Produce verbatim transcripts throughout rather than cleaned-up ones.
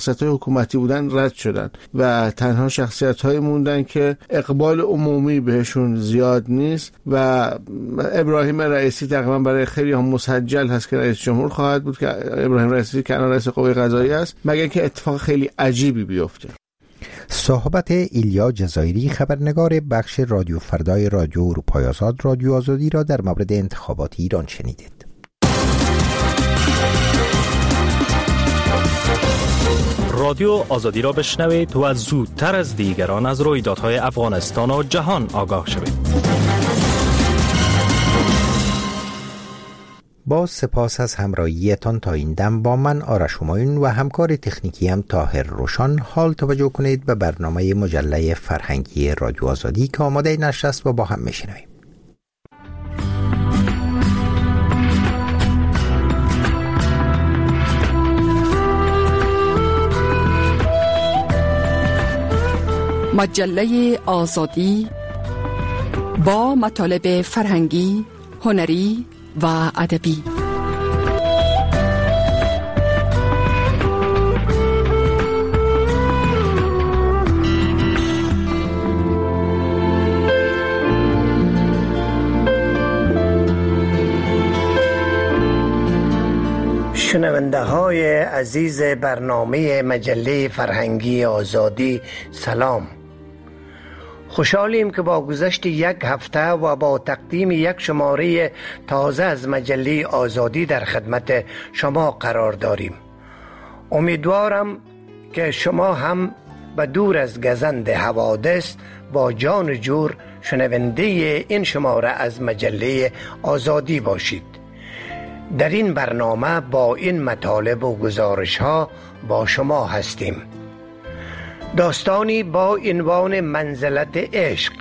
شخصیت‌های حکومتی بودن رد شدن و تنها شخصیت‌های موندن که اقبال عمومی بهشون زیاد نیست و ابراهیم رئیسی تقریبا برای خیلی هم مسجل هست که رئیس جمهور خواهد بود، که ابراهیم رئیسی که الان رئیس قوه قضاییه است، مگر که اتفاق خیلی عجیبی بیفته. صحبت ایلیا جزایری، خبرنگار بخش رادیو فردای رادیو اروپای آزاد رادیو آزادی را در مورد انتخابات ایران شنیدید. رادیو آزادی را بشنوید و زودتر از دیگران از رویدادهای افغانستان و جهان آگاه شوید. با سپاس از همراهیتان تا این دم با من آرش همایون و همکار تکنیکی هم طاهر روشان. حال توجه کنید به برنامه مجله فرهنگی رادیو آزادی که آماده نشر است و با هم میشنویم. مجله آزادی با مطالب فرهنگی، هنری و ادبی. شنونده های عزیز برنامه مجله فرهنگی آزادی، سلام. خوشحالیم که با گذشت یک هفته و با تقدیم یک شماره تازه از مجله آزادی در خدمت شما قرار داریم. امیدوارم که شما هم به دور از گزند حوادث با جان جور شنونده این شماره از مجله آزادی باشید. در این برنامه با این مطالب و گزارش ها با شما هستیم. داستانی با عنوان منزلت عشق.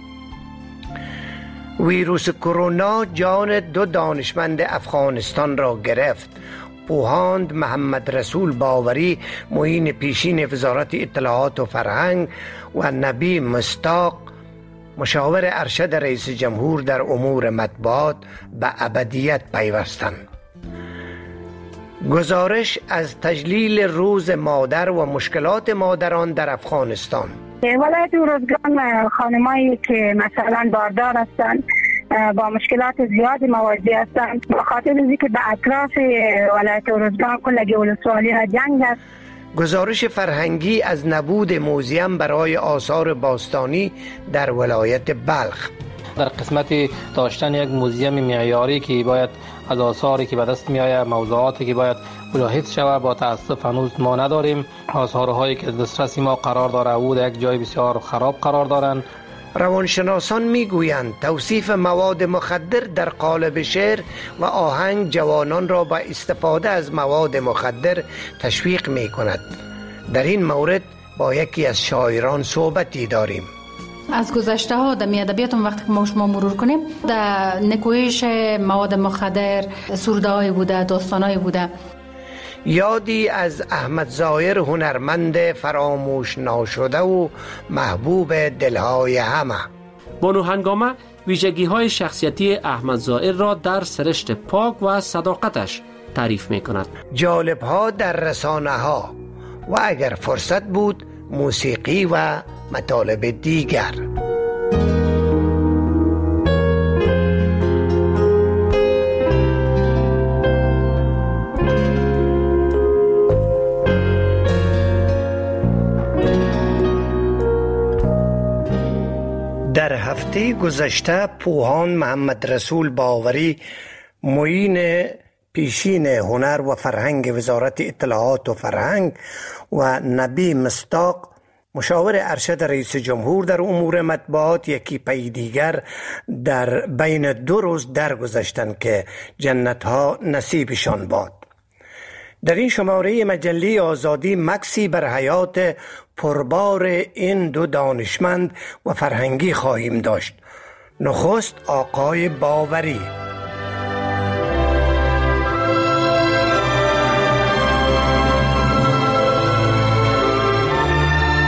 ویروس کرونا جان دو دانشمند افغانستان را گرفت. پوهاند محمد رسول باوری، معین پیشین وزارت اطلاعات و فرهنگ، و نبی مصداق، مشاور ارشد رئیس جمهور در امور مطبوعات، به ابدیت پیوستند. گزارش از تجلیل روز مادر و مشکلات مادران در افغانستان. ولایت ارزگان خانمایی که مثلا باردار هستند با مشکلات زیادی مواجه هستند، به خاطر اینکه به اطراف ولایت ارزگان کلگی ولسوالی ها جنگ است. گزارش فرهنگی از نبود موزیم برای آثار باستانی در ولایت بلخ. در قسمت داشتن یک موزیم معیاری که باید از آثاری که به دست می آید، موضوعاتی که باید ملاحظ شود، با تاسف هنوز ما نداریم. آثارهایی که دسترس ما قرار داره او در یک جای بسیار خراب قرار دارند. روانشناسان میگویند توصیف مواد مخدر در قالب شعر و آهنگ جوانان را به استفاده از مواد مخدر تشویق می کند. در این مورد با یکی از شاعران صحبتی داریم. از گذشته ها در ادبیاتون وقتی که ما شما مرور کنیم، در نکویش مواد مخدر سروده های بوده، داستان های بوده. یادی از احمد ظاهر، هنرمند فراموش ناشده و محبوب دلهای همه. بانو هنگامه ویژگی های شخصیتی احمد ظاهر را در سرشت پاک و صداقتش تعریف می کند. جالب ها در رسانه ها و اگر فرصت بود موسیقی و مطالب دیگر. در هفته گذشته پوهان محمد رسول باوری، معین پیشین هنر و فرهنگ وزارت اطلاعات و فرهنگ، و نبی مصداق، مشاور ارشد رئیس جمهور در امور مطبوعات، یکی پی دیگر در بین دو روز درگذشتند که جنت‌ها نصیبشان باد. در این شماره مجله آزادی مکسی بر حیات پربار این دو دانشمند و فرهنگی خواهیم داشت. نخست آقای باوری.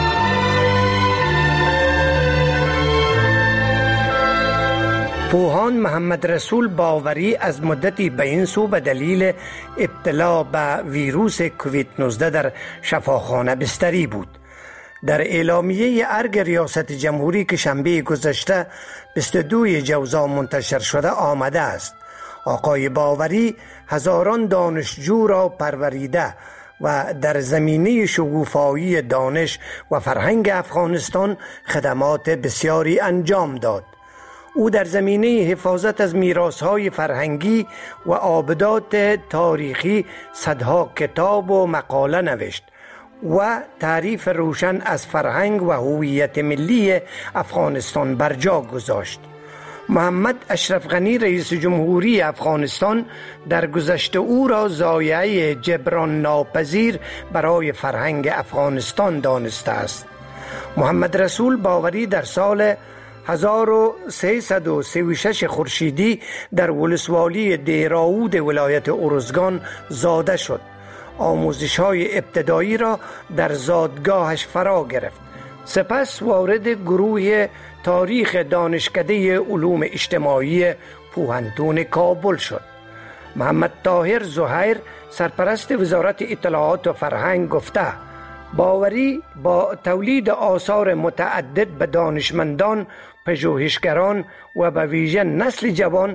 پوهان محمد رسول باوری از مدتی به این سو به دلیل ابتلا به ویروس کووید نوزده در شفاخانه بستری بود. در اعلامیه ارگ ریاست جمهوری که شنبه گذشته بیست و دو جوزا منتشر شده آمده است آقای باوری هزاران دانشجو را پروریده و در زمینه شگوفایی دانش و فرهنگ افغانستان خدمات بسیاری انجام داد. او در زمینه حفاظت از میراث‌های فرهنگی و آبدات تاریخی صدها کتاب و مقاله نوشت و تعریف روشن از فرهنگ و هویت ملی افغانستان بر جا گذاشت. محمد اشرف غنی رئیس جمهوری افغانستان در گذشته او را ضایعه جبران ناپذیر برای فرهنگ افغانستان دانسته است. محمد رسول باوری در سال هزار و سیصد و سی و شش خورشیدی در ولسوالی دیراود ولایت ارزگان زاده شد. آموزش های ابتدایی را در زادگاهش فرا گرفت. سپس وارد گروه تاریخ دانشکده علوم اجتماعی پوهنتون کابل شد. محمد طاهر زهیر سرپرست وزارت اطلاعات و فرهنگ گفته باوری با تولید آثار متعدد به دانشمندان، پژوهشگران و به ویژه نسل جوان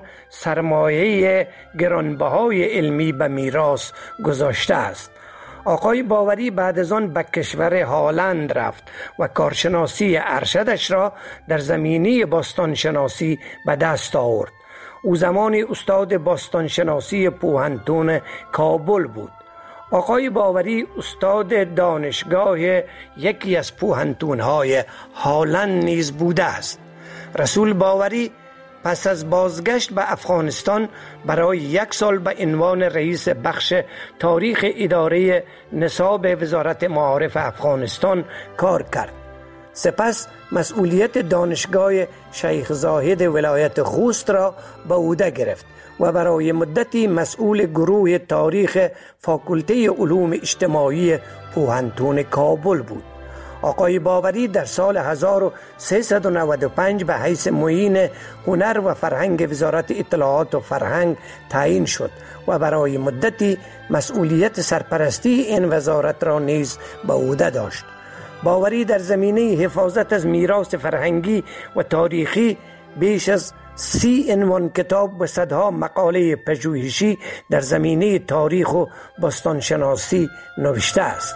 سرمایه گرانبهای علمی به میراث گذاشته است. آقای باوری بعد از آن به کشور هالند رفت و کارشناسی ارشدش را در زمینه باستانشناسی به دست آورد. او زمان استاد باستانشناسی پوهنتون کابل بود. آقای باوری استاد دانشگاه یکی از پوهنتون‌های هالند نیز بوده است. رسول باوری پس از بازگشت به افغانستان برای یک سال به عنوان رئیس بخش تاریخ اداره نصاب وزارت معارف افغانستان کار کرد. سپس مسئولیت دانشگاه شیخ زاهد ولایت خوست را به عهده گرفت و برای مدتی مسئول گروه تاریخ فاکولته علوم اجتماعی پوهنتون کابل بود. آقای باوری در سال هزار و سیصد و نود و پنج به حیث معین هنر و فرهنگ وزارت اطلاعات و فرهنگ تعیین شد و برای مدتی مسئولیت سرپرستی این وزارت را نیز به عهده داشت. باوری در زمینه حفاظت از میراث فرهنگی و تاریخی بیش از سی عنوان کتاب و صدها مقاله پژوهشی در زمینه تاریخ و باستانشناسی نوشته است.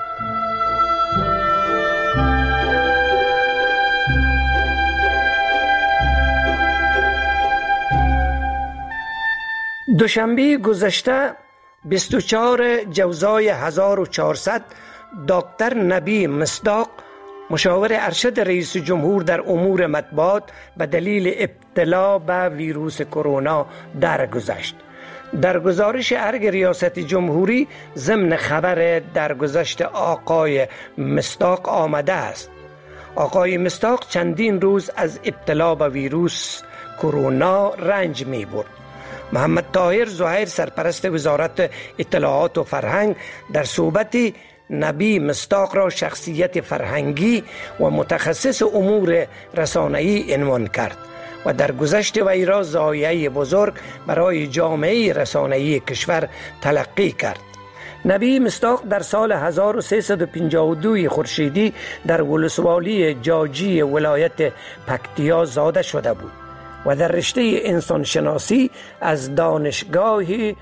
دوشنبه گذشته بیست و چهار جوزای هزار و چهارصد دکتر نبی مصداق مشاور ارشد رئیس جمهور در امور مطبوعات به دلیل ابتلا به ویروس کرونا درگذشت. در گزارش ارگ ریاست جمهوری ضمن خبر درگذشت آقای مصداق آمده است. آقای مصداق چندین روز از ابتلا به ویروس کرونا رنج می برد. محمد طاهر زهیر سرپرست وزارت اطلاعات و فرهنگ در صحبتی نبی مصداق را شخصیت فرهنگی و متخصص امور رسانه‌ای عنوان کرد و در گذشت وی را ضایعه بزرگ برای جامعه رسانه‌ای کشور تلقی کرد. نبی مصداق در سال هزار و سیصد و پنجاه و دو خورشیدی در ولسوالی جاجی ولایت پکتیا زاده شده بود و در رشته انسانشناسی از دانشگاه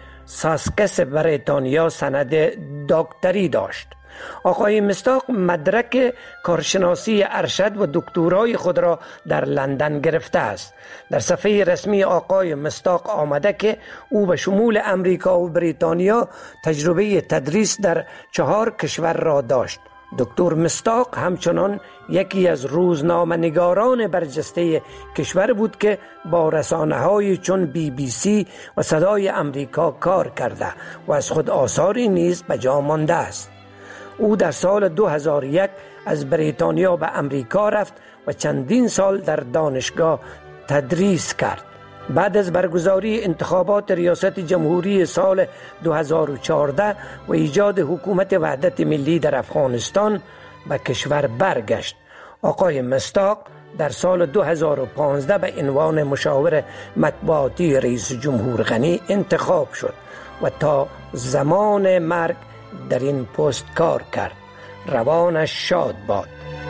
ساسکس بریتانیا سند دکتری داشت. آقای مصداق مدرک کارشناسی ارشد و دکترای خود را در لندن گرفته است. در صفحه رسمی آقای مصداق آمده که او به شمول امریکا و بریتانیا تجربه تدریس در چهار کشور را داشت. دکتر مصداق همچنان یکی از روزنامه‌نگاران برجسته کشور بود که با رسانه‌های چون بی بی سی و صدای امریکا کار کرده و از خود آثاری نیز به جا مانده است. او در سال دو هزار و یک از بریتانیا به امریکا رفت و چندین سال در دانشگاه تدریس کرد. بعد از برگزاری انتخابات ریاست جمهوری سال دو هزار و چهارده و ایجاد حکومت وحدت ملی در افغانستان به کشور برگشت. آقای مصداق در سال دو هزار و پانزده به عنوان مشاور مطبوعاتی رئیس جمهور غنی انتخاب شد و تا زمان مرگ در این پست کار کرد. روانش شاد باد.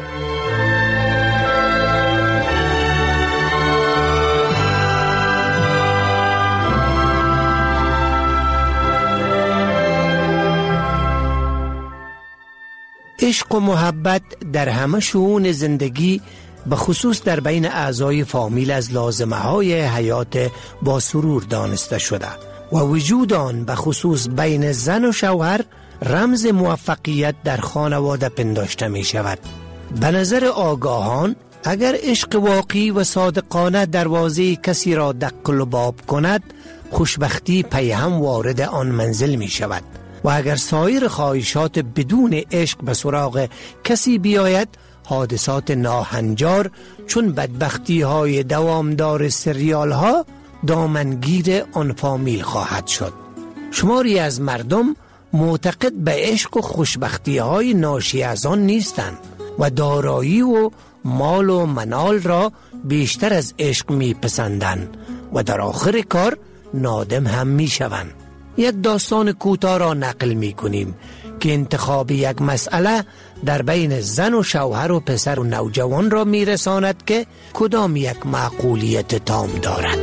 عشق و محبت در همه شئون زندگی به خصوص در بین اعضای فامیل از لازمه های حیات با سرور دانسته شده و وجود آن به خصوص بین زن و شوهر رمز موفقیت در خانواده پنداشته می شود. به نظر آگاهان اگر عشق واقعی و صادقانه دروازه کسی را دق و باب کند، خوشبختی پی هم وارد آن منزل می شود و اگر سایر خواهشات بدون عشق به سراغ کسی بیاید، حادثات ناهنجار چون بدبختی های دوامدار سریال ها دامنگیر آن فامیل خواهد شد. شماری از مردم معتقد به عشق و خوشبختی های ناشی از آن نیستند و دارایی و مال و منال را بیشتر از عشق می پسندند و در آخر کار نادم هم می شوند. یک داستان کوتاه را نقل می کنیم که انتخاب یک مسئله در بین زن و شوهر و پسر و نوجوان را می رساند که کدام یک معقولیت تام دارد.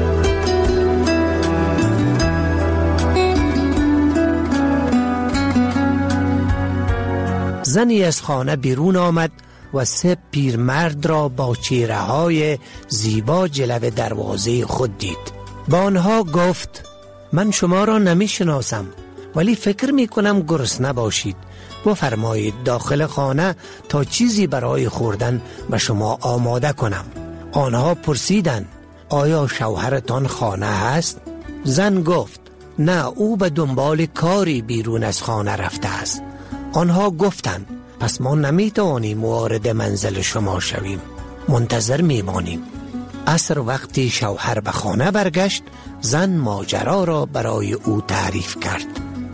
زنی از خانه بیرون آمد و سه پیرمرد را با چهره های زیبا جلو دروازه خود دید. با آنها گفت: من شما را نمی شناسم، ولی فکر می کنم گرسنه باشید. بفرمایید داخل خانه تا چیزی برای خوردن به شما آماده کنم. آنها پرسیدند: آیا شوهرتان خانه هست؟ زن گفت: نه، او به دنبال کاری بیرون از خانه رفته است. آنها گفتند: پس ما نمی توانیم وارد منزل شما شویم، منتظر می مانیم. عصر وقتی شوهر به خانه برگشت، زن ماجرا را برای او تعریف کرد.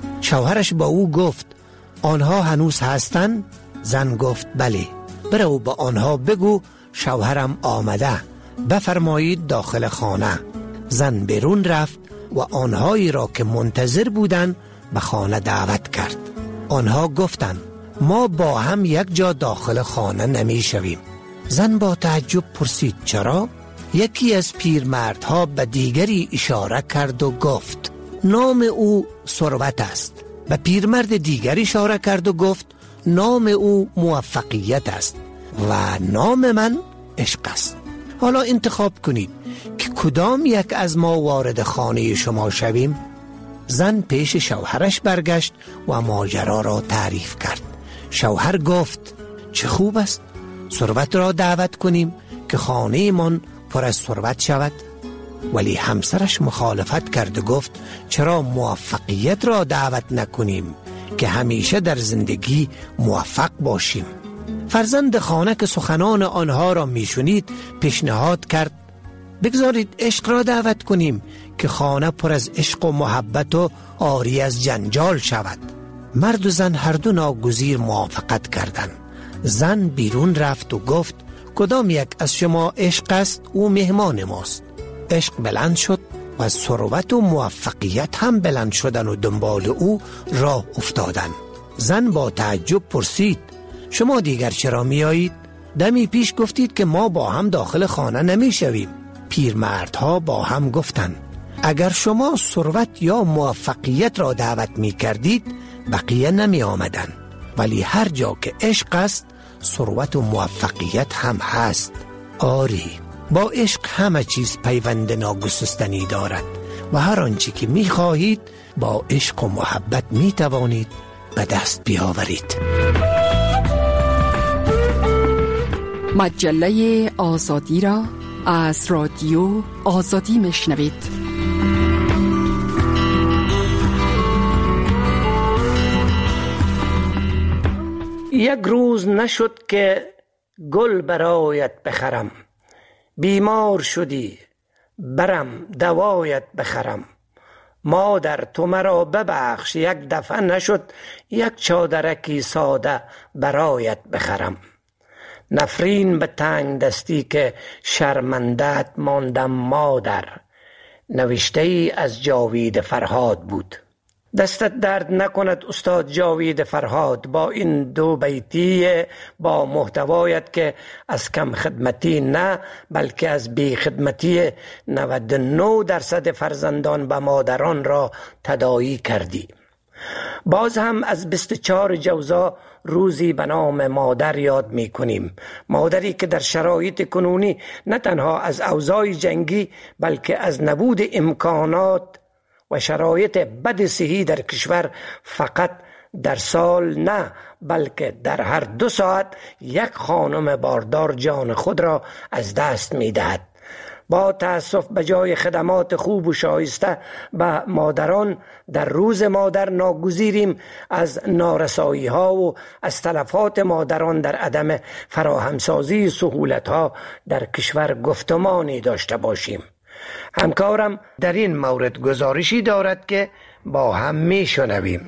شوهرش با او گفت: آنها هنوز هستند؟ زن گفت: بله. برو با آنها بگو شوهرم آمده، بفرمایید داخل خانه. زن بیرون رفت و آنهایی را که منتظر بودند به خانه دعوت کرد. آنها گفتند: ما با هم یک جا داخل خانه نمی شویم. زن با تعجب پرسید: چرا؟ یکی از پیرمردها به دیگری اشاره کرد و گفت: نام او ثروت است. به پیرمرد دیگری اشاره کرد و گفت: نام او موفقیت است و نام من عشق است. حالا انتخاب کنید که کدام یک از ما وارد خانه شما شویم؟ زن پیش شوهرش برگشت و ماجرا را تعریف کرد. شوهر گفت: چه خوب است، ثروت را دعوت کنیم که خانه من پر از ثروت شود. ولی همسرش مخالفت کرد و گفت: چرا موفقیت را دعوت نکنیم که همیشه در زندگی موفق باشیم؟ فرزند خانه که سخنان آنها را میشنید پیشنهاد کرد: بگذارید عشق را دعوت کنیم که خانه پر از عشق و محبت و عاری از جنجال شود. مرد و زن هر دو ناگزیر موافقت کردند. زن بیرون رفت و گفت: کدام یک از شما عشق است؟ او مهمان ماست. عشق بلند شد و ثروت و موفقیت هم بلند شدن و دنبال او راه افتادند. زن با تعجب پرسید: شما دیگر چرا می آیید؟ دمی پیش گفتید که ما با هم داخل خانه نمی شویم. پیرمردها با هم گفتند: اگر شما ثروت یا موفقیت را دعوت می کردید بقیه نمی آمدن، ولی هر جا که عشق است ثروت و موفقیت هم هست. آری، با عشق همه چیز پیوند ناگسستنی دارد و هر آنچه که می خواهید با عشق و محبت می توانید به دست بیاورید. مجله آزادی را از رادیو آزادی میشنوید. یک روز نشد که گل برایت بخرم، بیمار شدی برم دوایت بخرم. مادر تو مرا ببخش، یک دفعه نشد یک چادرکی ساده برایت بخرم. نفرین به تنگ دستی که شرمندت ماندم مادر، نوشته ای از جاوید فرهاد بود. دستت درد نکند استاد جاوید فرهاد با این دو بیتی با محتوایت که از کم خدمتی نه بلکه از بی خدمتی نود و نه درصد فرزندان و مادران را تداعی کردی. باز هم از بیست و چهار جوزا روزی به نام مادر یاد می کنیم. مادری که در شرایط کنونی نه تنها از اوضاع جنگی بلکه از نبود امکانات و شرایط بد صحی در کشور فقط در سال نه بلکه در هر دو ساعت یک خانم باردار جان خود را از دست می دهد. با تأسف به جای خدمات خوب و شایسته به مادران در روز مادر ناگزیریم از نارسایی ها و از تلفات مادران در عدم فراهمسازی سهولت ها در کشور گفتمانی داشته باشیم. همکارم در این مورد گزارشی دارد که با هم می شنویم.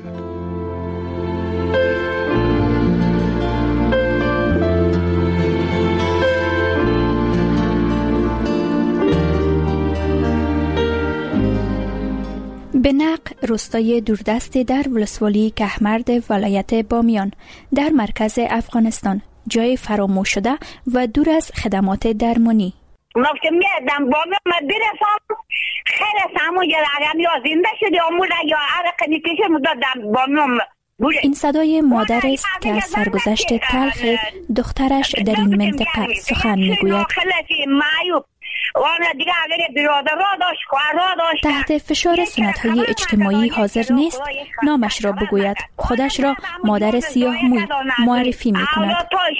بنق روستای دوردست در ولسوالی کهمرد ولایت بامیان در مرکز افغانستان، جای فراموش شده و دور از خدمات درمانی. وقتی میادم بامیان ما برسم خیلی سامو جرعم یا زنده شده آموده یا عرق نیکشه مدادم بامیان. این صدای مادر است که از سرگذشت تلخ دخترش در این منطقه سخن میگوید. تحت فشار سنت‌های اجتماعی حاضر نیست نامش را بگوید. خودش را مادر سیاه موی معرفی می کند.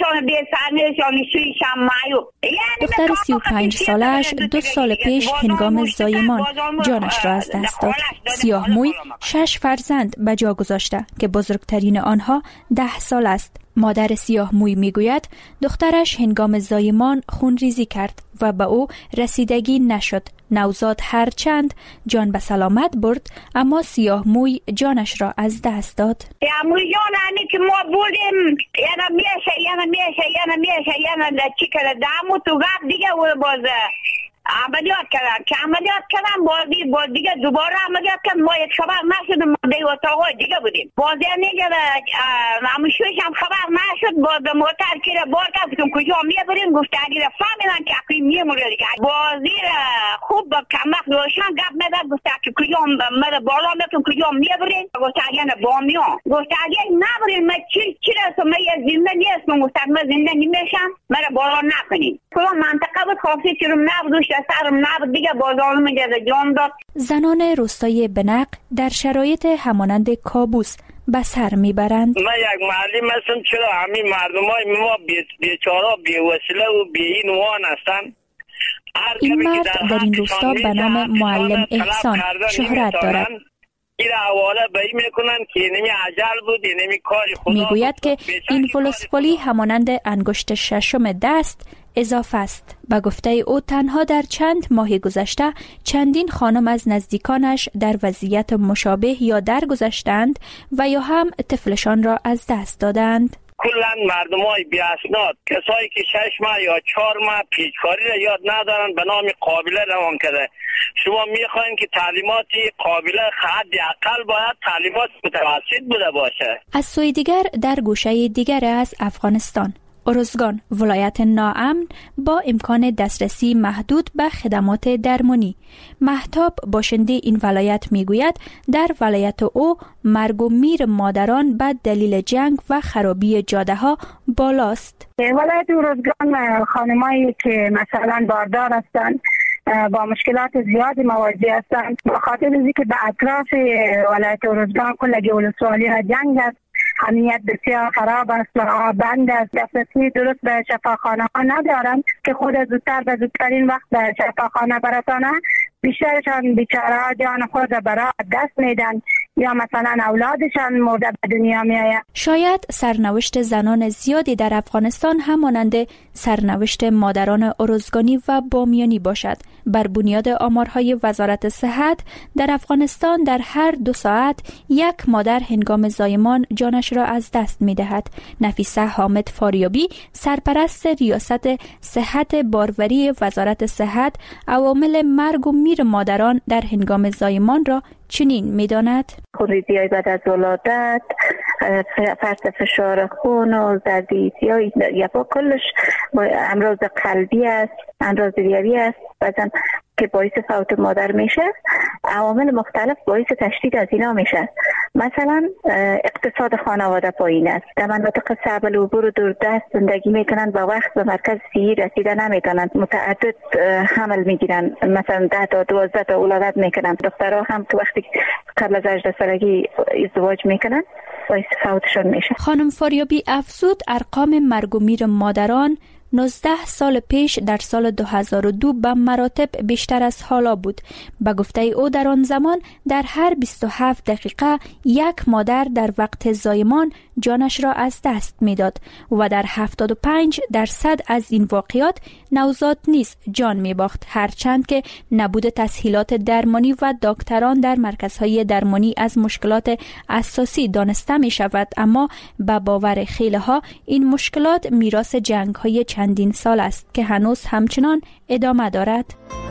دختر سی و پنج سالش دو سال پیش هنگام زایمان جانش را از دست داد. سیاه موی شش فرزند به جا گذاشته که بزرگترین آنها ده سال است. مادر سیاه موی می گوید دخترش هنگام زایمان خون ریزی کرد و به او رسیدگی نشد. نوزاد هرچند جان به سلامت برد اما سیاه موی جانش را از دست داد. موی جان همی که ما بودیم یعنی میشه یعنی میشه یعنی میشه یعنی چی کرده دامو تو گفت دیگه و باز عملیات کردن که عملیات کردن بازی باز دیگه دوباره عملیات کردن. ما یک خبر نشد ما دیگه اتاقای دیگه بودیم. بازی نیگه نموشوش هم خبر نشد. باز موتر که را بار کردیم کجا میبریم گفت اگه فهمیدن که اقلی میمونه دیگه. بازی خوب با کمک روشن گفت میدن گفت که کجا مره بالا میتون کجا میبریم. گفت اگه بامیان گفت اگه نبریم من چی چی رسم من یه زنده نیستم. گفت من زنده نمیشم مره بالا نکنیم. کلا منطقه بود خاصی چیرم نبودوش سرم نبود دیگه بازارم جزا جان داد. زنان روستای بنق در شرایط همانند کابوس به سر میبرند. من یک معلم هستم. چرا همین مردم های ما بیچاره بی‌وسیله و بی‌عنوان هستند. این مرد در این روستا به نام معلم احسان شهرت دارد. میگوید که این ولسوالی همانند انگشت ششم دست اضافه است. به گفته او تنها در چند ماه گذشته چندین خانم از نزدیکانش در وضعیت مشابه یا درگذشتند و یا هم طفلشان را از دست دادند. کلن مردم های بی اسناد، کسایی که شش ماه یا چهار ماه پیشکاری را یاد ندارن به نام قابله روان کرده. شما میخواین که تعلیماتی قابله حد اقل باید تعلیمات متوسط بوده باشه. از سوی دیگر در گوشه دیگر از افغانستان، ارزگان ولایت ناامن با امکان دسترسی محدود به خدمات درمانی. مهتاب باشنده این ولایت میگوید در ولایت او مرگ و میر مادران به دلیل جنگ و خرابی جاده ها بالاست. ولایت ارزگان خانمایی که مثلا باردار هستند با مشکلات زیادی مواجه هستند به خاطر اینکه به اطراف ولایت ارزگان کل ولسوالی جنگ است. امنیت بسیار خراب است و آب بند است. دسترسی درست به شفاخانه ها ندارند که خود زودتر به زودترین وقت به شفاخانه برسانه. بیشترشان بیچاره جان خود برای دست میدن یا مثلا اولادشان مرده به دنیا می آید. شاید سرنوشت زنان زیادی در افغانستان همانند سرنوشت مادران ارزگانی و بامیانی باشد. بر بنیاد آمارهای وزارت صحت در افغانستان در هر دو ساعت یک مادر هنگام زایمان جانش را از دست می دهد. نفیسه حامد فاریابی سرپرست ریاست صحت باروری وزارت صحت عوامل مرگ و میر مادران در هنگام زایمان را چنین می داند. خونریزی های بعد از ولادت، فرط فشار خون و ضعیفی های یا با کلش امراض قلبی است، امراض ریوی است بعضا که باعث فوت مادر میشه. عوامل مختلف باعث تشدید از اینا میشه. مثلا اقتصاد خانواده پایین است، در مناطق صعب العبور و دوردست زندگی میکنن، با وقت به مرکز صحی رسیده نمیتونن، متعدد حمل میگیرن، مثلا ده تا دوازده تا ولادت میکنن. دخترها هم که وقتی قبل از هجده سالگی ازدواج میکنن باعث فوتشون میشه. خانم فاریابی افزود ارقام مرگ و میر مادران نوزده سال پیش در سال دو هزار و دو به مراتب بیشتر از حالا بود. به گفته او در آن زمان در هر بیست و هفت دقیقه یک مادر در وقت زایمان جانش را از دست میداد و در هفتاد و پنج درصد از این واقعات نوزاد نیز جان می باخت، هرچند که نبود تسهیلات درمانی و دکتران در مرکزهای درمانی از مشکلات اساسی دانسته می شود. اما به باور خیلی ها این مشکلات میراث جنگ های چندین سال است که هنوز همچنان ادامه دارد.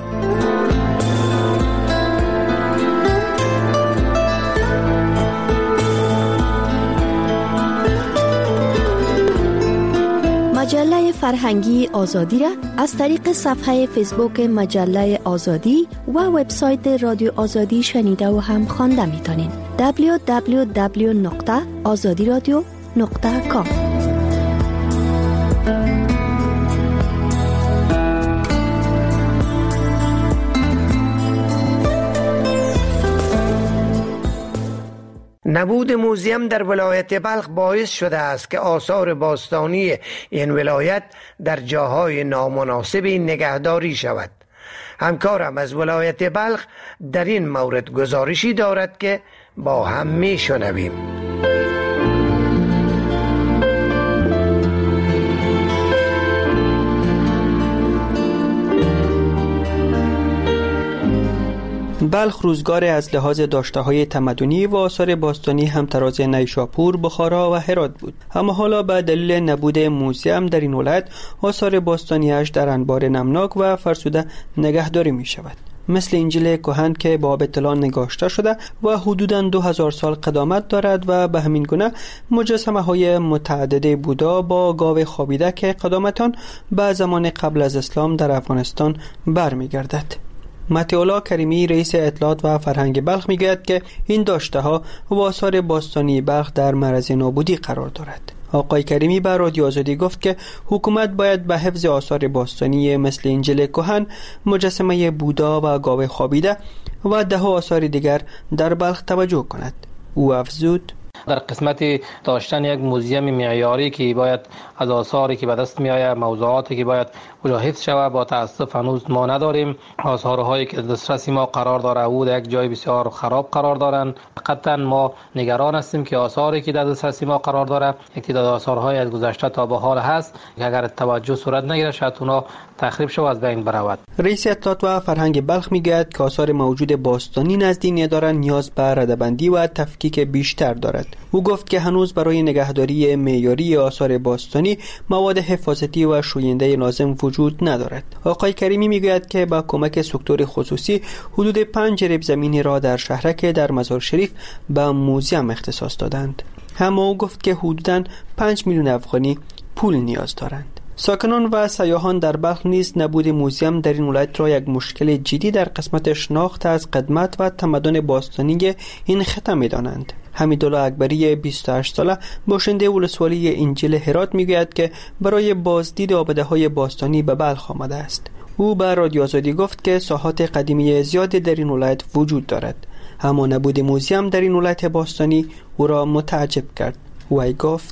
مجله فرهنگی آزادی را از طریق صفحه فیسبوک مجله آزادی و وبسایت رادیو آزادی شنیده و هم خوانده میتونین. دبلیو دبلیو دبلیو نقطه آزادی رادیو نقطه کام. نبود موزیم در ولایت بلخ باعث شده است که آثار باستانی این ولایت در جاهای نامناسبی نگهداری شود. همکارم از ولایت بلخ در این مورد گزارشی دارد که با هم می شنویم. بلخ روزگار از لحاظ داشته‌های تمدنی و آثار باستانی همتراز نیشاپور، بخارا و هرات بود. اما حالا به دلیل نبود موزیم در این ولایت آثار باستانیش در انبار نمناک و فرسوده نگهداری می شود. مثل انجیل کهن که با اطلاع نگاشته شده و حدوداً دو هزار سال قدامت دارد و به همین گونه مجسمه های متعدد بودا با گاو خوابیده که قدامتان به زمان قبل از اسلام در افغانستان برمی گردد. متی‌الله کریمی رئیس اطلاعات و فرهنگ بلخ میگوید که این داشته ها و آثار باستانی بلخ در معرض نابودی قرار دارد. آقای کریمی به رادیو آزادی گفت که حکومت باید به حفظ آثار باستانی مثل انجیل کهن، مجسمه بودا و گاو خوابیده و ده آثار دیگر در بلخ توجه کند. او افزود: در قسمت داشتن یک موزیم معیاری که باید از آثاری که به دست می آید، موضوعاتی که باید کجا حفظ شود، با تاسف هنوز ما نداریم. آثارهایی که دسترسی ما قرار داره او در یک جای بسیار خراب قرار دارند. قطعا ما نگران هستیم که آثاری که در دسترسی ما قرار داره، یک تعداد آثارهای از گذشته تا به حال هست که اگر توجه صورت نگیره شاید اونا تخریب شود، از بین برود. رئیس اطلاعات و فرهنگ بلخ میگوید که آثار موجود باستانی نزد این اداره نیاز به رده‌بندی و تفکیک بیشتر دارد. او گفت که هنوز برای نگهداری معیاری آثار باستانی مواد حفاظتی و شوینده لازم وجود ندارد. آقای کریمی میگوید که با کمک سکتور خصوصی حدود پنج رب زمینی را در شهرک در مزار شریف به موزیم اختصاص دادند. هم او گفت که حدوداً پنج میلیون افغانی پول نیاز دارند. ساکنان و سیاحان در بلخ نیز نبود موزیم در این ولایت را یک مشکل جدی در قسمت شناخت از قدمت و تمدن باستانی این خطه می‌دانند. حمیدالله اکبری بیست و هشت ساله باشنده ولسوالی انجیل هرات میگوید که برای بازدید آباده‌های باستانی به بلخ آمده است. او به رادیو آزادی گفت که ساحات قدیمی زیادی در این ولایت وجود دارد، اما نبود موزیم در این ولایت باستانی او را متعجب کرد. او گفت: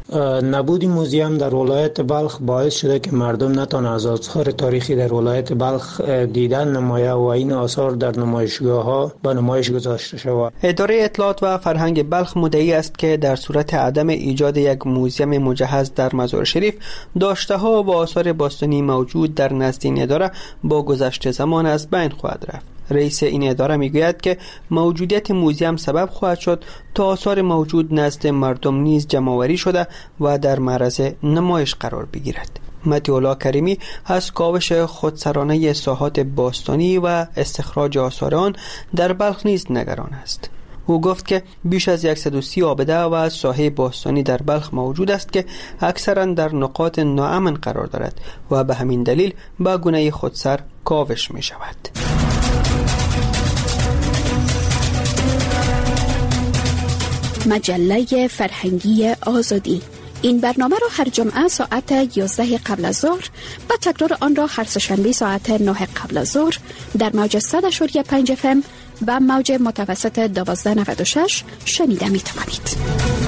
نبود موزیم در ولایت بلخ باعث شده که مردم نتوانند از آثار تاریخی در ولایت بلخ دیدن نمایه و این آثار در نمایشگاه ها به نمایش گذاشته شود. اداره اطلاعات و فرهنگ بلخ مدعی است که در صورت عدم ایجاد یک موزیم مجهز در مزار شریف، داشته ها و آثار باستانی موجود در نزد این اداره با گذشت زمان از بین خواهد رفت. رئیس این اداره میگوید که موجودیت موزیم سبب خواهد شد تا آثار موجود نزد مردم نیز جمع‌آوری شده و در معرض نمایش قرار بگیرد. متی‌الله کریمی از کاوش خودسرانه ساحات باستانی و استخراج آثار آن در بلخ نیز نگران است. او گفت که بیش از صد و سی آبده و ساحه باستانی در بلخ موجود است که اکثرا در نقاط ناامن قرار دارد و به همین دلیل با گونه خودسر کاوش می شود. مجله فرهنگی آزادی. این برنامه را هر جمعه ساعت یازده قبل از ظهر و تکرار آن را هر سه‌شنبه ساعت نه قبل از ظهر در موج صد و پنج اف ام و موج متوسط دوازده نود و شش شنیده می توانید.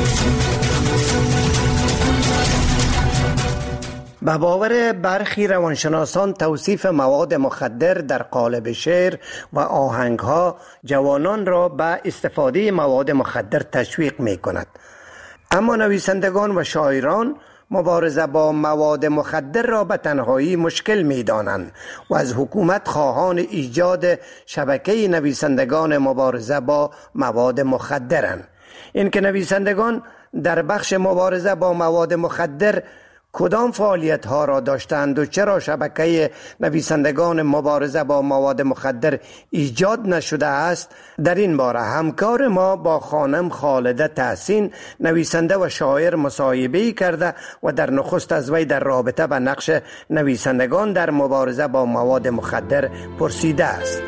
به باور برخی روانشناسان توصیف مواد مخدر در قالب شعر و آهنگها جوانان را به استفاده مواد مخدر تشویق می کند. اما نویسندگان و شاعران مبارزه با مواد مخدر را به تنهایی مشکل می دانند و از حکومت خواهان ایجاد شبکه نویسندگان مبارزه با مواد مخدرند. این که نویسندگان در بخش مبارزه با مواد مخدر کدام فعالیت ها را داشتند و چرا شبکه نویسندگان مبارزه با مواد مخدر ایجاد نشده است، در این باره همکار ما با خانم خالده تحسین نویسنده و شاعر مصاحبه کرده و در نخست از وی در رابطه با نقش نویسندگان در مبارزه با مواد مخدر پرسیده است.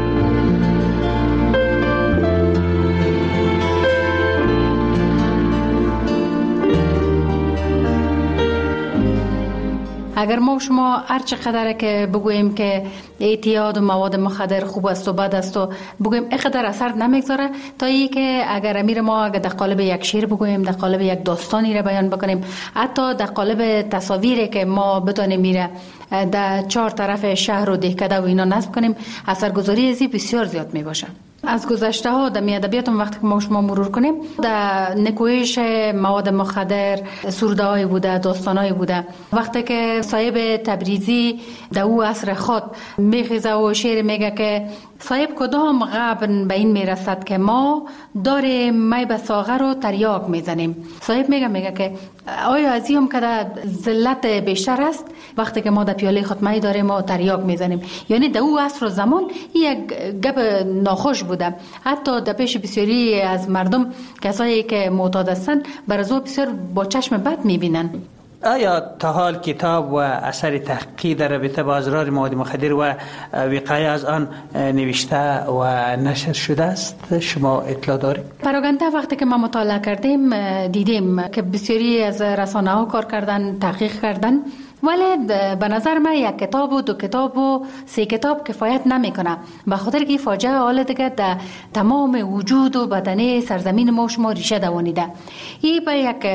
اگر ما شما هر چقدر که بگوییم که اعتیاد و مواد مخدر خوب است و بد است و بگوییم اینقدر اثر نمیگذاره، تا ای که اگر امیر ما اگر در قالب یک شعر بگوییم، در قالب یک داستانی را بیان بکنیم، حتی در قالب تصاویری که ما بتونیم میره در چهار طرف شهر و دهکده و اینا نصب کنیم، اثرگذاری ازی بسیار زیاد می باشه. از گذشته ها در ادبیات وقتی که ما شما مرور کنیم، در نکوهش مواد مخدر سروده های بوده، داستان های بوده. وقتی که صاحب تبریزی در او عصر خود میخیزه و شعر میگه که صاحب کدام غبن به این میرسد که ما داریم می به ساغر و تریاک میزنیم. صاحب میگه میگه که آیا از این هم که در ذلت بیشتر است وقتی که ما در پیاله خود می داریم و تریاک میزنیم. یعنی در او عصر و زمان یک گپ ناخوش بوده. حتی در پیش بسیاری از مردم کسایی که معتاد هستند بر از او بسیار با چشم بد میبینن. آیا تا حال کتاب و اثر تحقیقی در رابطه با اضرار مواد مخدر و وقایع از آن نوشته و نشر شده است؟ شما اطلاع دارید؟ پراگنده وقتی که ما مطالعه کردیم دیدیم که بسیاری از رسانه ها کار کردن، تحقیق کردن، ولی به نظر من یک کتاب و دو کتاب و سه کتاب کفایت نمیکنه، به خاطر که فاجعه حال دیگه در تمام وجود و بدنه سرزمین ما شما ریشه دوانیده. این به یک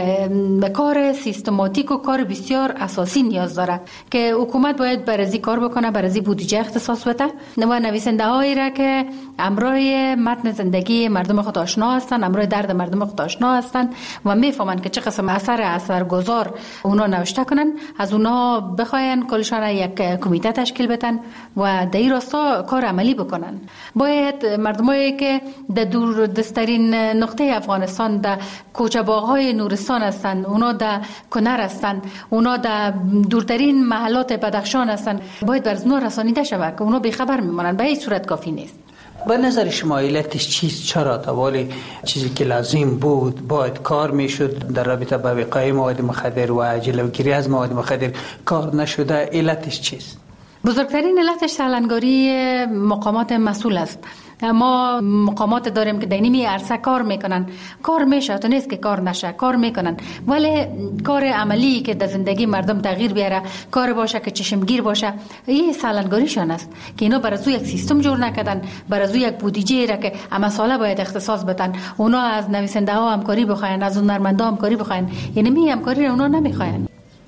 کار سیستماتیک و کار بسیار اساسی نیاز داره که حکومت باید برازی کار بکنه، برازی بودجه اختصاص بده و نویسنده هایی را که امرای متن زندگی مردم خود آشنا هستند، امرای درد مردم خود آشنا هستند و میفهمند که چه قسم اثر اثرگذار اونا نوشته کنن، از اونا بخواین کلشان یک کمیته تشکیل بدن و در این راستا کار عملی بکنن. باید مردمایی که در دور دسترین نقطه افغانستان در کوچه باغ‌های نورستان هستند، اونا در کنر هستند، اونا در دورترین محلات بدخشان هستند، باید بر اونا رسانیده شود که اونا بیخبر میمونن. به این صورت کافی نیست. به نظر شما علتش چیست؟ چرا توالی چیزی که لازم بود باید کار میشد در رابطه با وقایع مواد مخدر و جلوگیری از مواد مخدر کار نشده؟ علتش چیست؟ بزرگترین علتش سالنگاری مقامات مسئول است. ما مقامات داریم که در نیمی عرصه کار میکنن، کار میشه، تو نیست که کار نشه، کار میکنن، ولی کار عملی که در زندگی مردم تغییر بیاره، کار باشه که چشمگیر باشه، این سالنگاریشان است که اینا برای یک سیستم جور نکردن، برای یک بودجه را که اما ساله باید اختصاص بدن. اونا از نویسنده ها همکاری بخواین، از هنرمندا همکاری بخواین، یعنی می همکاری را اونا نمیخواین.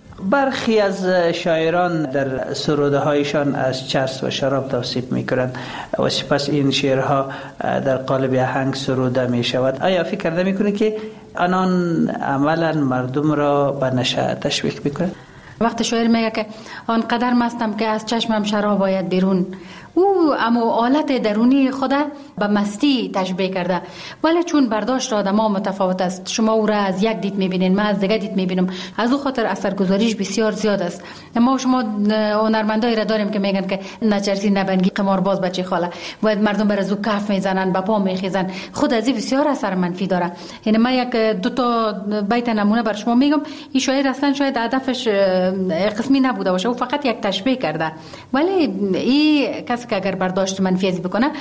برخی از شاعران در سروده هایشان از چرس و شراب توصیف میکنند و سپس این شعرها در قالب آهنگ سروده می شود. آیا فکر نمی کنید که آنان عملا مردم را به نشه تشویق میکنند؟ وقت شاعر میگه که آنقدر مستم که از چشمم شراب باید بیرون، او اما حالت درونی خود به مستی تشبیه کرده، ولی چون برداشت آدم‌ها متفاوت است، شما او را از یک دید می‌بینید، من از دیگه دید می‌بینم، از او خاطر اثرگذاریش بسیار زیاد است. ما شما هنرمندایی را داریم که میگن که نچرسی نبنگی قمارباز بچه خاله و مردم بر از او کف میزنن، با پا میخیزن، خود از این بسیار اثر منفی داره. یعنی من یک دو تا بیت نمونه بر شما میگم. این شاعر اصلا شاید هدفش قسمی نبوده باشه، او فقط یک تشبیه کرده، ولی این که اگر برداشت منفی ازی بکنه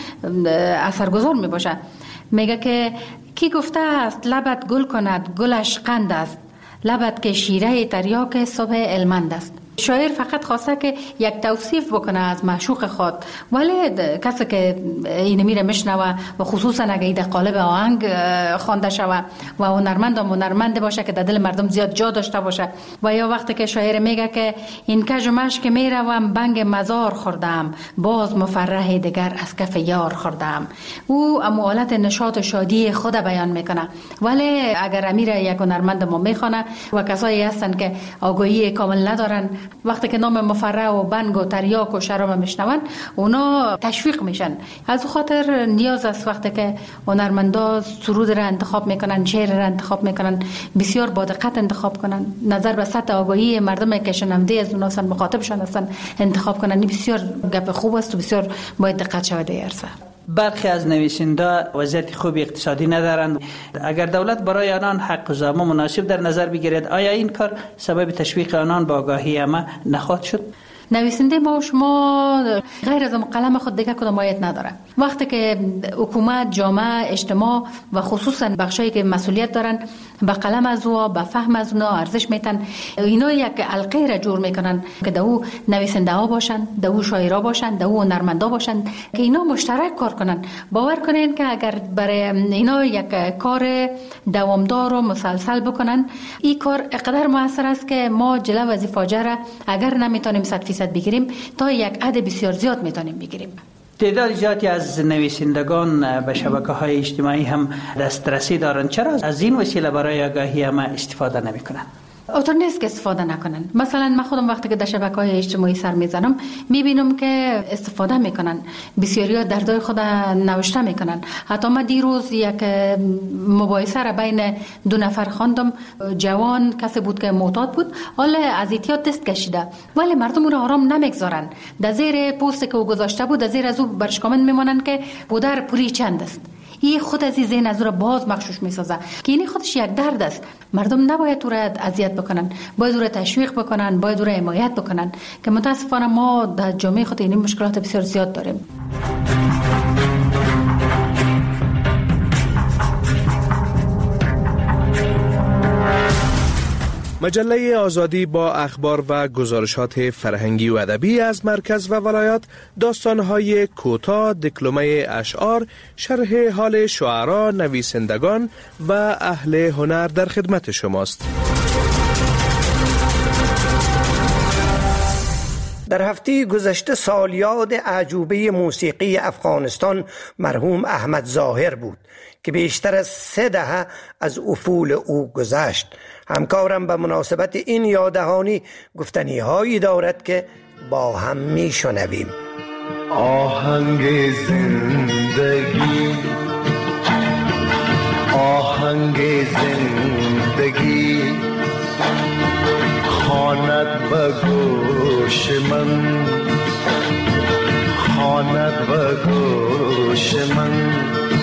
اثرگذار می باشه. میگه که کی گفته است لبت گل کند گلش قند است، لبت که شیره تریاک صبح المند است. شاعر فقط خواسته که یک توصیف بکنه از معشوق خود، ولی کسی که این میره میشنوه و خصوصا اگه در قالب آهنگ خوانده شوه و هنرمند و هنرمند باشه که در دل مردم زیاد جا داشته باشه، و یا وقتی که شاعر میگه که این کج و مشک میروم بنگ مزار خوردم، باز مفرح دیگر از کف یار خوردم، او اموالت نشاط و شادی خود بیان میکنه. ولی اگر امیر یک هنرمند ما میخونه و کسایی هستن که آگاهی کامل ندارن، وقتی که نام مفرح و بنگ و تریاک و شراب میشنون اونا تشویق میشن. از خاطر نیاز است وقتی که هنرمندا سرود را انتخاب میکنن، شعر را انتخاب میکنن، بسیار با دقت انتخاب کنن، نظر به سطح آگاهی مردم که شنونده از اونها هستن، مخاطبشان هستن انتخاب کنن. این بسیار گپ خوب است و بسیار باید دقت شود در عرصه. برخی از نویسنده وضعیت خوب اقتصادی ندارند. اگر دولت برای آنان حق زامه مناسب در نظر بگیرد، آیا این کار سبب تشویق آنان با آگاهی عامه نخواهد شد؟ نویسنده ما شما غیر از قلم خود دیگه کدام مایت نداره. وقتی که حکومت، جامعه، اجتماع و خصوصا بخشایی که مسئولیت دارن به قلم از او، به فهم از اونا ارزش میتن، اینا یک حلقه را جور میکنن که دو نویسنده ها باشن، دو شاعرها باشن، دو هنرمندا باشن که اینا مشترک کار کنن. باور کنین که اگر برای اینا یک کار دوامدار و مسلسل بکنن، این کار اقدر موثر است که ما جلو از فاجعه را اگر نمیتونیم صد فیصد بگیریم، تا یک عدد بسیار زیاد میتونیم بگیریم. تعداد زیادی از نویسندگان به شبکه‌های اجتماعی هم دسترسی دارند. چرا از این وسیله برای آگاهی عامه استفاده نمی‌کنند؟ اوتر نیست که استفاده نکنن. مثلا من خودم وقتی که در شبکه‌های اجتماعی سر میزنم میبینم که استفاده میکنن، بسیاری دردای خود نوشته میکنن. حتی من دیروز یک مباحثه را بین دو نفر خواندم. جوان کسی بود که معتاد بود، حالا از اعتیاد دست کشیده، ولی مردم او را آرام نمیگذارن. در زیر پست که او گذاشته بود، در زیر از او برش کامنت میمونن که پدر پوری چند است. این خود از این ذهن از را باز مخشوش میسازه که این خودش یک درد است. مردم نباید او را اذیت بکنن، باید او را تشویق بکنن، باید او را حمایت بکنن، که متاسفانه ما در جامعه خود این مشکلات بسیار زیاد داریم. مجله آزادی با اخبار و گزارشات فرهنگی و ادبی از مرکز و ولایات، داستان‌های کوتاه، دکلمه اشعار، شرح حال شعرا، نویسندگان و اهل هنر در خدمت شماست. در هفته گذشته سالیاد اعجوبه موسیقی افغانستان مرحوم احمد ظاهر بود که بیشتر از سه دهه از افول او گذشت. همکارم به مناسبت این یاددهانی گفتنی هایی دارد که با هم می شنویم. آهنگ زندگی، آهنگ زندگی خواند به گوش من، خواند به گوش من،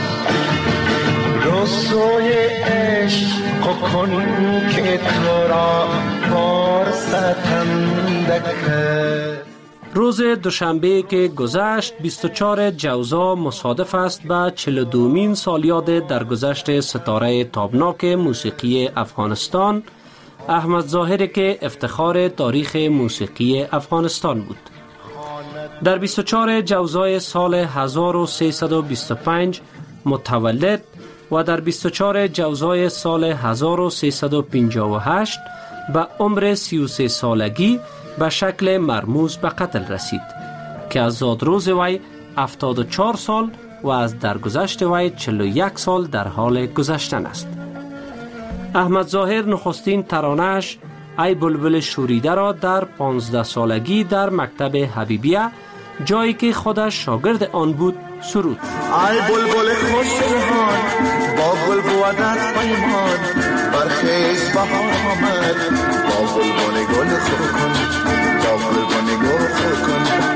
رسوی عشق کن که تو را فرصتم دکه. روز دوشنبه که گذشت بیست و چهارم جوزا مصادف است به چهل و دومین سالیاد درگذشت ستاره تابناک موسیقی افغانستان، احمد ظاهر که افتخار تاریخ موسیقی افغانستان بود. در بیست و چهارم جوزای سال هزار و سیصد و بیست و پنج متولد و در بیست و چهارم جوزای سال هزار و سیصد و پنجاه و هشت به عمر سی و سه سالگی به شکل مرموز به قتل رسید که از زادروز وی هفتاد و چهار سال و از درگذشت وی چهل و یک سال در حال گذشتن است. احمد ظاهر نخستین ترانه‌اش ای بلبل شوریده را در پانزده سالگی در مکتب حبیبیه، جایی که خودش شاگرد آن بود، سرود. ای بلبل خوش جهان با گل بودت پیمان، برخیز بهار آمد با گلبن گل خور کن، با گلبن گل خور کن.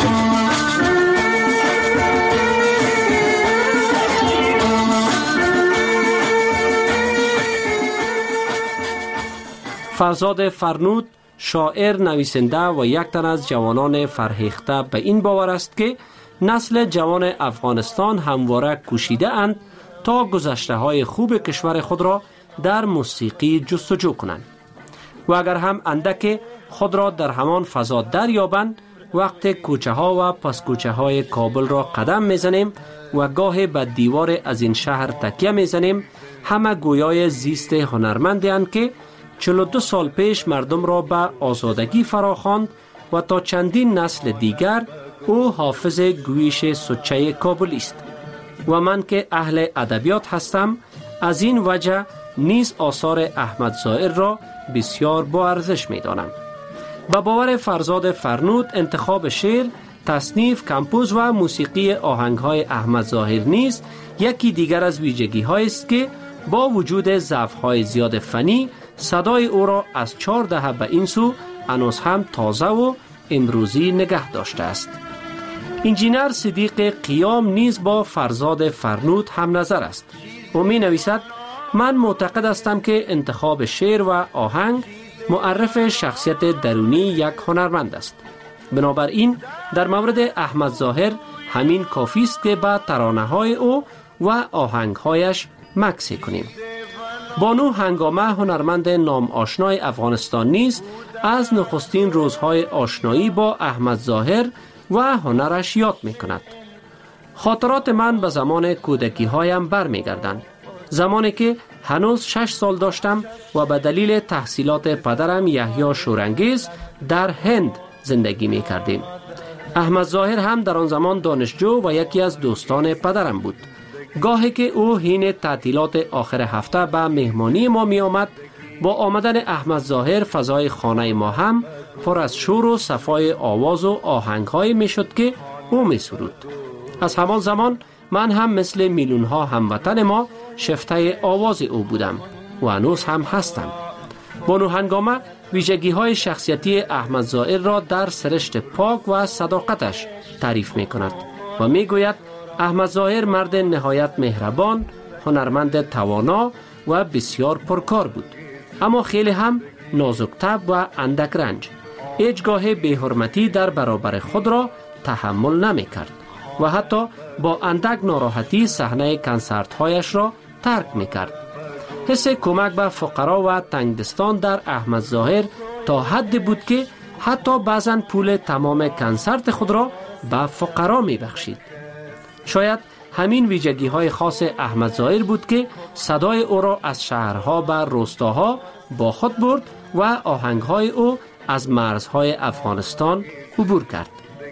فرزاد فرنود شاعر، نویسنده و یک تن از جوانان فرهیخته به این باور است که نسل جوان افغانستان همواره کوشیده اند تا گذشته های خوب کشور خود را در موسیقی جستجو کنند و اگر هم اندک خود را در همان فضا دریابند، وقت کوچه ها و پس کوچه های کابل را قدم میزنیم و گاه به دیوار از این شهر تکیه میزنیم، همه گویای زیست هنرمندی اند که چهل و دو سال پیش مردم را به آزادگی فراخواند و تا چندین نسل دیگر او حافظ گویش سچه کابلی است. و من که اهل ادبیات هستم، از این وجه نیز آثار احمد ظاهر را بسیار با ارزش می دانم. به باور فرزاد فرنود، انتخاب شعر، تصنیف، کمپوز و موسیقی آهنگ‌های احمد ظاهر نیز یکی دیگر از ویژگی‌هایی است که با وجود ضعف‌های زیاد فنی، صدای او را از چهار دهه به این سو هنوز هم تازه و امروزی نگه داشته است. انجینر صدیق قیام نیز با فرزاد فرنود هم نظر است. او می نویسد: من معتقد هستم که انتخاب شعر و آهنگ معرف شخصیت درونی یک هنرمند است. بنابراین در مورد احمد ظاهر همین کافی است که به ترانه‌های او و آهنگ‌هایش مکث کنیم. بانو هنگامه، هنرمند نام آشنای افغانستان نیز از نخستین روزهای آشنایی با احمد ظاهر و هنرش یاد می کند. خاطرات من به زمان کودکی هایم بر می گردند. زمانی که هنوز شش سال داشتم و به دلیل تحصیلات پدرم یحیی شورانگیز در هند زندگی می کردیم. احمد ظاهر هم در آن زمان دانشجو و یکی از دوستان پدرم بود. گاهی که او حین تعطیلات آخر هفته به مهمانی ما می آمد، با آمدن احمد ظاهر فضای خانه ما هم پر از شور و صفای آواز و آهنگ‌های می شد که او می سرود. از همان زمان من هم مثل میلیون‌ها هموطن ما شفته آواز او بودم و هنوز هم هستم. بانو هنگامه ویژگی‌های شخصیتی احمد ظاهر را در سرشت پاک و صداقتش تعریف می کند و می گوید احمد ظاهر مرد نهایت مهربان، هنرمند توانا و بسیار پرکار بود، اما خیلی هم نازک طبع و اندک رنج. هیچگاه بی‌حرمتی در برابر خود را تحمل نمی کرد و حتی با اندک ناراحتی صحنه کنسرت‌هایش را ترک می کرد. حس کمک به فقرا و تنگدستان در احمد ظاهر تا حد بود که حتی بعضن پول تمام کنسرت خود را به فقرا می بخشید. شاید همین ویژگی های خاص احمد ظاهر بود که صدای او را از شهرها به روستاها با خود برد و آهنگهای او از مرزهای افغانستان عبور کرد.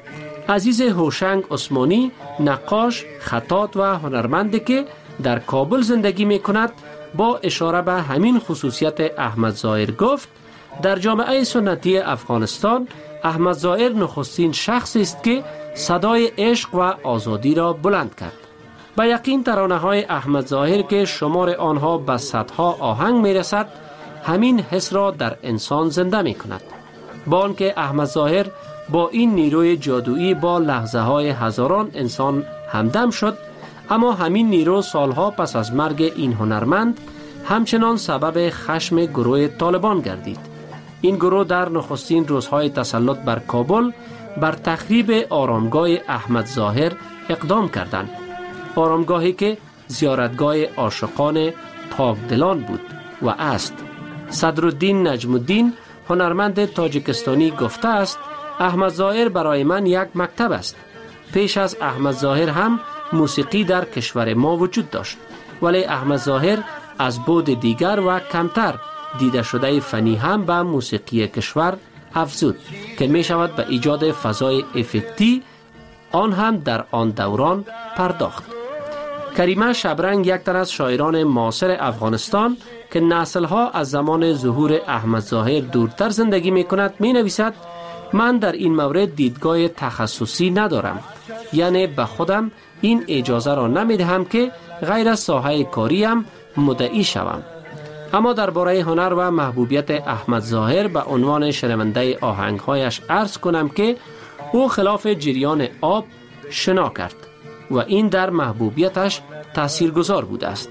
عزیز هوشنگ عثمانی، نقاش، خطاط و هنرمندی که در کابل زندگی می کند، با اشاره به همین خصوصیت احمد ظاهر گفت: در جامعه سنتی افغانستان احمد ظاهر نخستین شخصی است که صدای عشق و آزادی را بلند کرد. به یقین ترانه های احمد ظاهر که شمار آنها به صدها آهنگ می رسد، همین حس را در انسان زنده می کند. با آنکه احمد ظاهر با این نیروی جادویی با لحظه های هزاران انسان همدم شد، اما همین نیرو سالها پس از مرگ این هنرمند همچنان سبب خشم گروه طالبان گردید. این گروه در نخستین روزهای تسلط بر کابل بر تخریب آرامگاه احمد ظاهر اقدام کردند. آرامگاهی که زیارتگاه عاشقان پاکدلان بود و است. صدرالدین نجم الدین هنرمند تاجیکستانی گفته است احمد ظاهر برای من یک مکتب است. پیش از احمد ظاهر هم موسیقی در کشور ما وجود داشت، ولی احمد ظاهر از بعد دیگر و کمتر دیده شده فنی هم به موسیقی کشور افزود که می شود به ایجاد فضای افکتی آن هم در آن دوران پرداخت. کریمه شبرنگ یک تن از شاعران معاصر افغانستان که نسل‌ها از زمان ظهور احمد ظاهر دورتر زندگی می کند می نویسد من در این مورد دیدگاه تخصصی ندارم، یعنی به خودم این اجازه را نمی دهم که غیر از ساحه کاریم مدعی شوم. اما درباره هنر و محبوبیت احمد ظاهر به عنوان شنونده آهنگهایش عرض کنم که او خلاف جریان آب شنا کرد و این در محبوبیتش تاثیرگذار بوده است.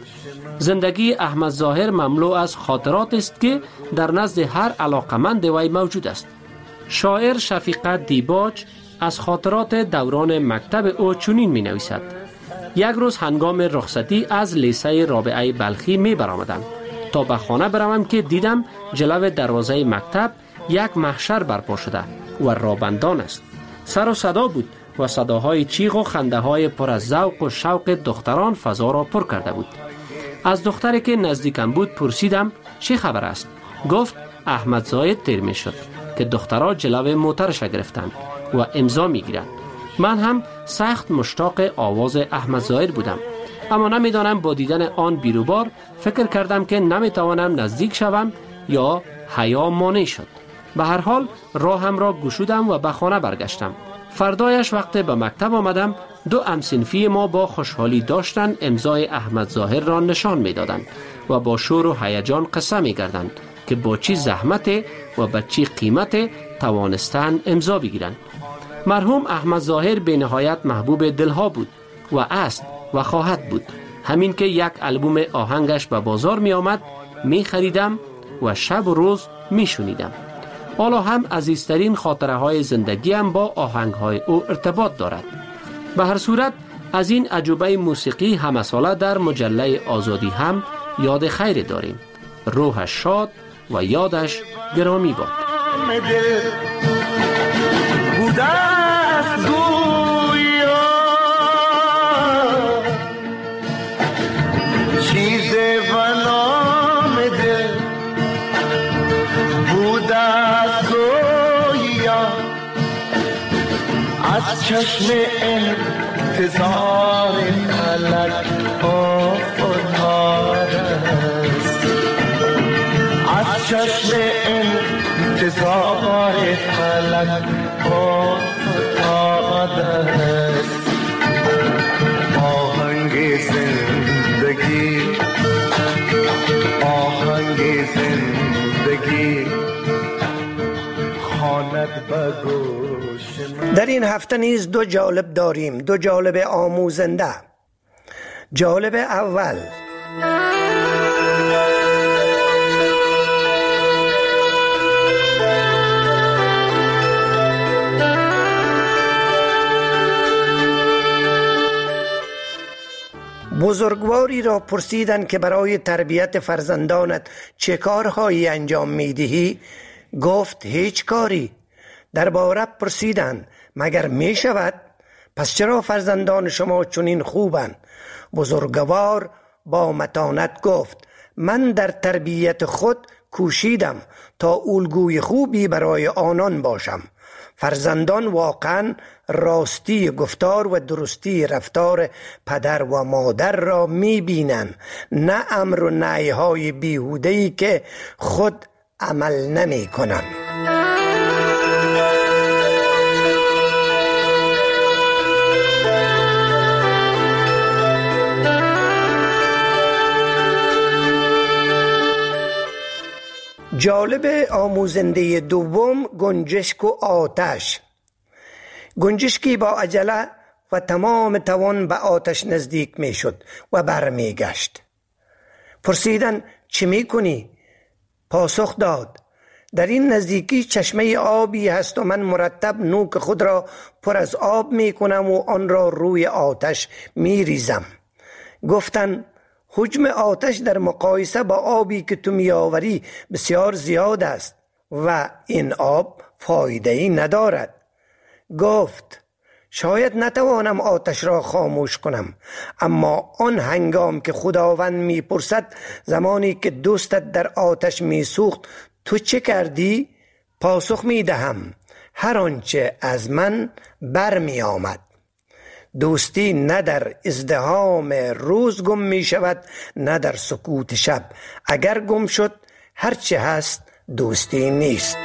زندگی احمد ظاهر مملو از خاطرات است که در نزد هر علاقمند وی موجود است. شاعر شفیقه دیباج از خاطرات دوران مکتب او چنین می نویسد: یک روز هنگام رخصتی از لیسه رابعه بلخی می برآمدم تا به خانه بروم که دیدم جلو دروازه مکتب یک محشر برپا شده و رابندان است. سر و صدا بود و صداهای چیغ و خنده های پر از ذوق و شوق دختران فضا را پر کرده بود. از دختری که نزدیکم بود پرسیدم چه خبر است؟ گفت احمد ظاهر تیر می شد که دخترها جلو موترش گرفتند و امضا می گیرند. من هم سخت مشتاق آواز احمد ظاهر بودم، اما نمیدانم با دیدن آن بیروبار فکر کردم که نمیتوانم نزدیک شوم یا حیا مانع شد. به هر حال راهم را گشودم و به خانه برگشتم. فردایش وقت به مکتب آمدم دو همصنفی ما با خوشحالی داشتند امضای احمد ظاهر را نشان میدادند و با شور و هیجان قصه میکردند که با چی زحمت و با چی قیمت توانستند امضا بگیرند. مرحوم احمد ظاهر به نهایت محبوب دلها بود و است و خواهد بود. همین که یک البوم آهنگش به بازار می آمد می خریدم و شب و روز می شنیدم. حالا هم عزیزترین خاطره های زندگیم با آهنگ های او ارتباط دارد. به هر صورت از این عجوبه موسیقی همه ساله در مجله آزادی هم یاد خیر داریم. روحش شاد و یادش گرامی باد. چشم انتظار فلک افتاده است، از چشم انتظار فلک افتاده است. آهنگ زندگی، آهنگ زندگی خواند به گوش من. در این هفته نیز دو جالب داریم، دو جالب آموزنده. جالب اول: بزرگواری را پرسیدند که برای تربیت فرزندانت چه کارهایی انجام میدهی؟ گفت هیچ کاری. درباره پرسیدند مگر می شود؟ پس چرا فرزندان شما چنین خوبند؟ بزرگوار با متانت گفت من در تربیت خود کوشیدم تا الگوی خوبی برای آنان باشم. فرزندان واقعا راستی گفتار و درستی رفتار پدر و مادر را می بینند، نه امر و نهی های بیهوده‌ای که خود عمل نمی کنند. جالب آموزنده دوم: گنجشک و آتش. گنجشکی با عجله و تمام توان به آتش نزدیک می شد و برمی گشت. پرسیدن چی می کنی؟ پاسخ داد در این نزدیکی چشمه آبی هست و من مرتب نوک خود را پر از آب می کنم و آن را روی آتش می ریزم. گفتن حجم آتش در مقایسه با آبی که تو می آوری بسیار زیاد است و این آب فایده‌ای ندارد. گفت شاید نتوانم آتش را خاموش کنم، اما آن هنگام که خداوند می پرسد زمانی که دوستت در آتش می سوخت تو چه کردی؟ پاسخ می دهم هر آنچه از من بر می آمد. دوستی نه در ازدحام روز گم می شود نه در سکوت شب. اگر گم شد هرچه هست دوستی نیست.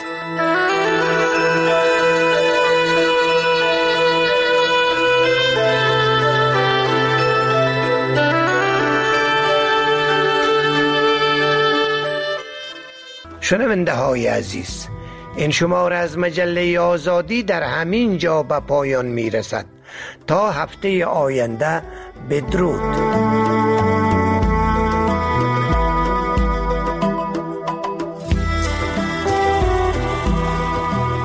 شنونده های عزیز، این شماره از مجله آزادی در همین جا به پایان می رسد. تا هفته آینده بدرود.